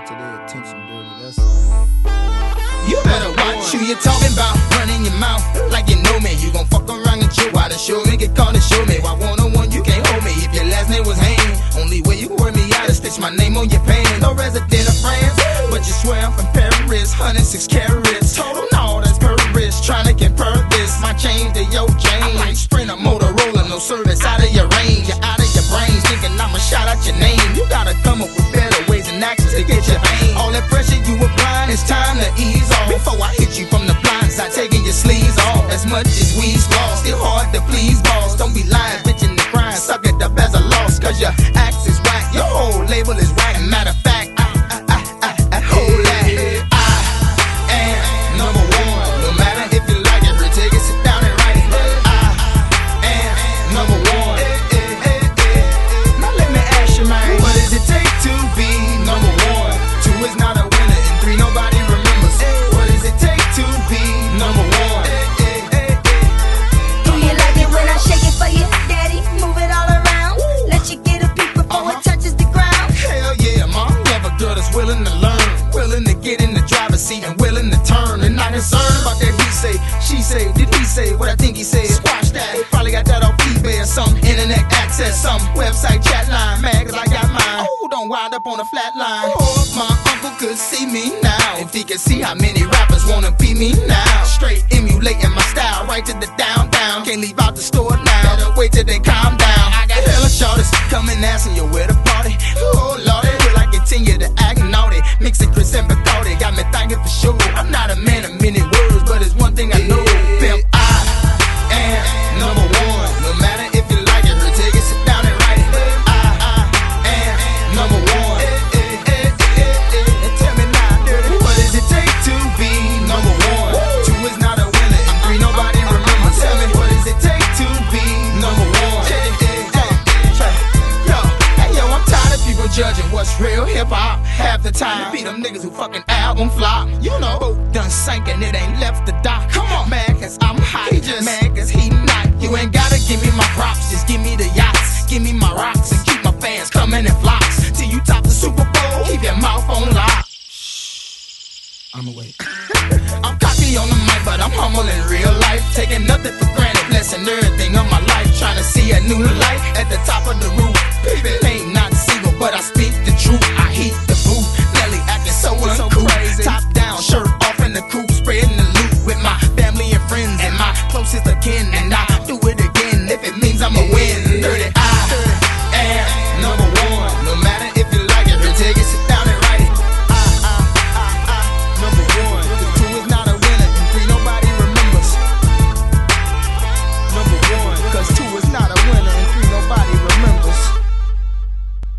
get to their attention dirty, that's all. You better watch who you talking about, running your mouth like you know me. You gon' fuck around and chill out and show me, get caught and show me. Why one-on-one you can't hold me if your last name was Hain? Only way you can wear me out is stitch my name on your pan. No resident of France, but you swear I'm from Paris. 106 carats, total no, that's Paris. Tryna compare this, my chain to your chain. I'm like Sprinter, Motorola, no service out of your range. You're out of your brains, thinking I'ma shout out your name. You gotta come up with better ways and actions to get your aim. All that pressure you applying, it's time to ease off. Before I hit you from the blind side, taking your sleeves off. As much as we's lost, still hard to please boss. Don't be lying, bitching and crying, suck it up as a loss. Cause your act is whack, your whole label is whack. Matter of fact, hold that. I am number one. No matter if you like it or take it, sit down and write it. I am number one. Now let me ask you, man, what does it take to be number one? 2 is not a winner, and 3 nobody remembers. What does it take to be number one? Do you like it when I shake it for you, daddy? Move it all around. Let you get a peek before it touches the ground. Hell yeah, mom, love a girl that's willing to learn, willing to get in the driver's seat and willing to turn. And not concerned about that he say, she say, did he say what I think he said? Squash that, he probably got that off eBay or some internet access, some website chat line. Mad cause I got mine. Oh, don't wind up on a flat line. Oh, if my uncle could see me now, if he could see how many rappers wanna be me now. Straight emulating my style, right to the down. Can't leave out the store now, gotta wait till they calm down. I got hella shorties coming asking you where the party. Oh lordy, will I continue to act naughty? Mix it Chris and Bacardi, got me thinking for sure. I'm not a man of many words, but it's one thing I know. Pimp, I am number one. No matter if you like it or take it, sit down and write it. I am number one. Tell me now, dirty, what does it take to be number one? 2 is not a winner, and 3 nobody remembers. Tell me, what does it take to be number one? Yo, I'm tired of people judging what's real hip-hop. Half the time, be them niggas who fucking album flop. You know, boat done sank and it ain't left the dock. Come on, man, cause I'm hot. He just mad cause he not. You ain't gotta give me my props, just give me the yachts. Give me my rocks and keep my fans coming in flocks. Till you top the Super Bowl, keep your mouth on lock. I'ma wait. I'm cocky on the mic, but I'm humble in real life. Taking nothing for granted, blessing everything of my life. Trying to see a new light at the top of the roof. People ain't not single, but I speak the truth.